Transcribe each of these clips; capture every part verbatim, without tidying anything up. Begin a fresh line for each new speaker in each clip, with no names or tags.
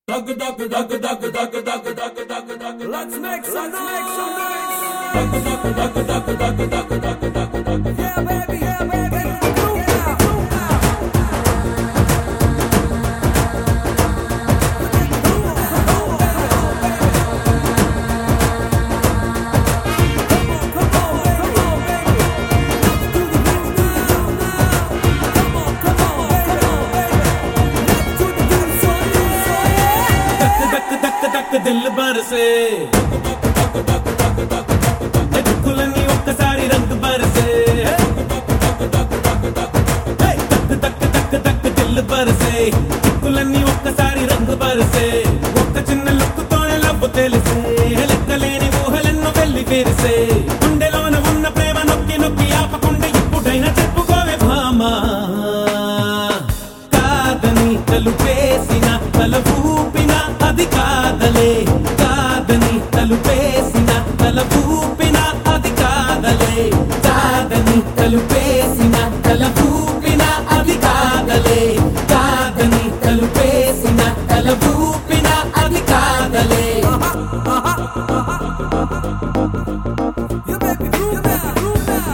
Let's make some noise. Yeah, baby, yeah, baby. Move now, move now. Come on, come on, baby. Let's do the groove now, now. Come on, come on, come on, baby. Let's do the groove so yeah.
धक धक धक दिल बरसे దిక్కులన్నీ ఒక్కసారి రంగు బరసే धक धक धक धक दिल బరసే దిక్కులన్నీ ఒక్కసారి రంగు బరసే ఒక్క చిన్న లుక్కుతోనే లవ్వు తెలిసే లెక్కలేని ఊహలెన్నో వెళ్ళి విరిసే గుండెలోన ఉన్న ప్రేమ నొక్కి నొక్కి ఆపకుండా ఇప్పుడైనా చెప్పుకోవే భామా కాదని తలుపేసిన తల ఊపిన అది కాదలే కాదని తలుపేసిన తల ఊపిన అది కాదలే కాదని తలుపేసిన తల ఊపిన అది కాదలే కాదని తలుపేసిన తల ఊపిన అది కాదలే
You make me groove now, groove now.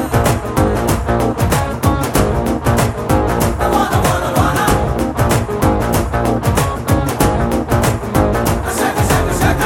I wanna wanna wanna shaka shaka shaka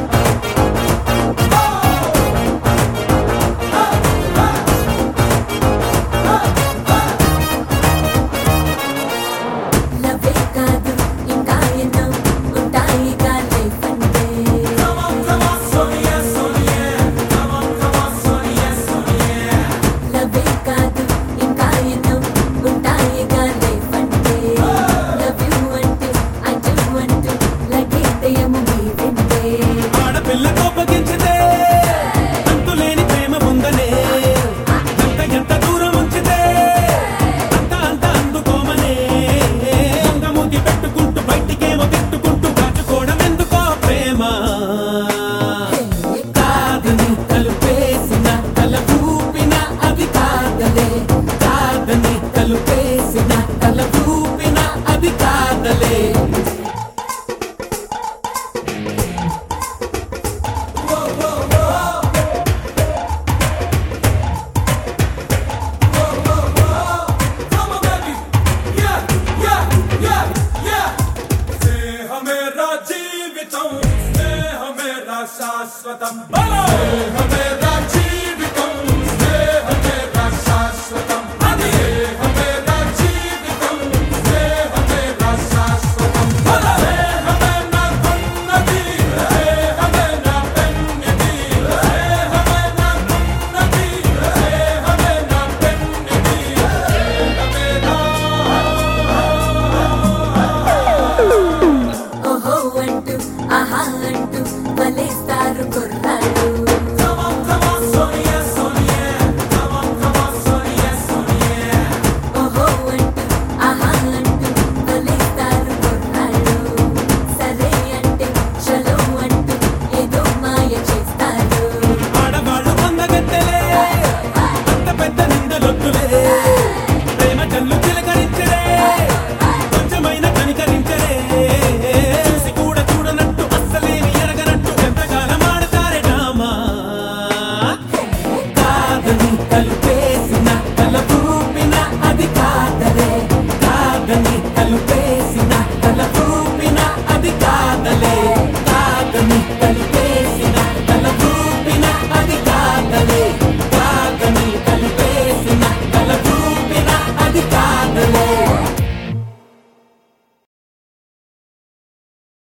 లవే కాదు ఇంకా ఎన్నో ఉంటాయిగా లైఫ్ అంటే
Come on, come on, Sonia, Sonia. Come on, come on, Sonia, Sonia.
లవే కాదు ఇంకా ఎన్నో ఉంటాయిగా లైఫ్ అంటే లవ్ యూ అంటే ఐ డూ అంటూ లగేదయము మీరంటే
ఆడపిల్ల కోపగించితే అంతులేని ప్రేమ ఉందనే ఎంత ఎంత దూరం ఉంచితే అంత అంత అందుకోమనే అంగముగి పెట్టుకుంటూ బయటికేమో తిట్టుకుంటూ కాచుకోవడం ఎందుకో ప్రేమ కాదని తలుపేసిన తల ఊపిన అది కాదలే కాదని తలుపేసిన తల ఊపిన అది కాదలే
Come on, baby. Yeah, yeah, yeah, yeah. స్నేహ మేరా జీవితం స్నేహ మేరా శాశ్వతం స్నేహ మేరా